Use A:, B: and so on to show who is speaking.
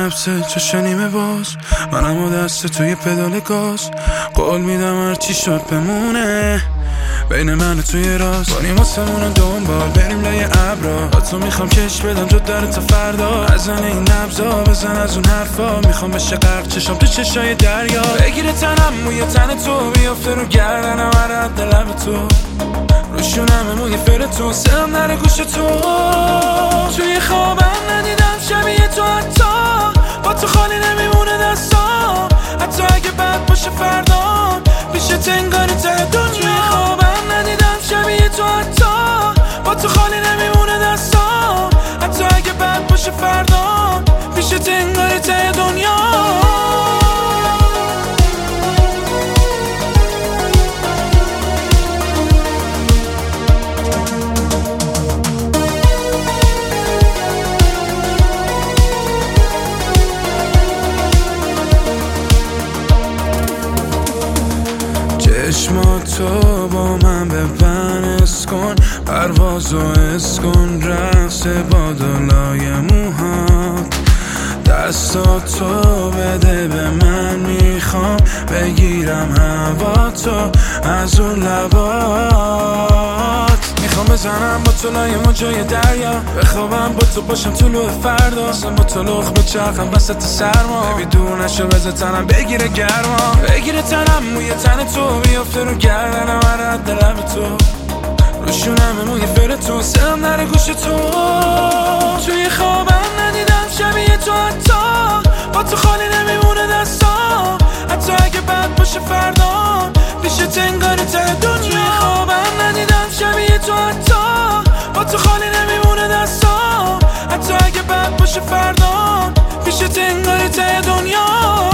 A: حبسه چه نیمه باز، منم و دست توی پدال گاز. قول میدم هرچی شد بمونه بین من و توی راست. کنیم واسمون دنبال بریم لای ابرا. با تو میخوام کش بدم جد داره تا فردا. ازن این نبضا بزن از اون حرفا. میخوام بشه غرق چشام تو چشای دریا. بگیره تنم موی تن تو بیافته رو گردنم هر حد لب تو. روشونم موی فر تو سرم نره گوش تو. توی خوابم ندیدم شبیه تو حتی. با تو خالی نمیمونه دستام. حتی اگه بد باشه فردام پیش تنگاری ته دنیا. خوابم ندیدم شبیه تو حتی. با تو خالی نمیمونه دستام. حتی اگه بد باشه فردام پیش تنگاری ته دنیا. چشماتو با من ببنس کن. پروازو حس کن. رقص بادالای موهات. دستاتو بده به من. میخوام بگیرم هواتو از اون لبات. میخوام بزنم با تو لای موجای دریا. بخوابم با تو باشم طلوع فردا. اصلا با تو لخ بچرخم وسط سرما. ببی دور نشو بذار تنم بگیره گرما. بگیره تنم موی تن تو بیافته رو گردنم هر حد لب تو. روشونم موی فر تو سرم نره گوش تو. توی خوابم ندیدم شبیه تو حتی. با تو خالی نمیمونه دستام. حتی اگه بد باشه فردام پیش تنگاری ته دنیا. خوابم ندیدم شبیه تو حتی. با تو خالی نمیمونه دستام. حتی اگه بد باشه فردام پیش تنگاری ته دنیا.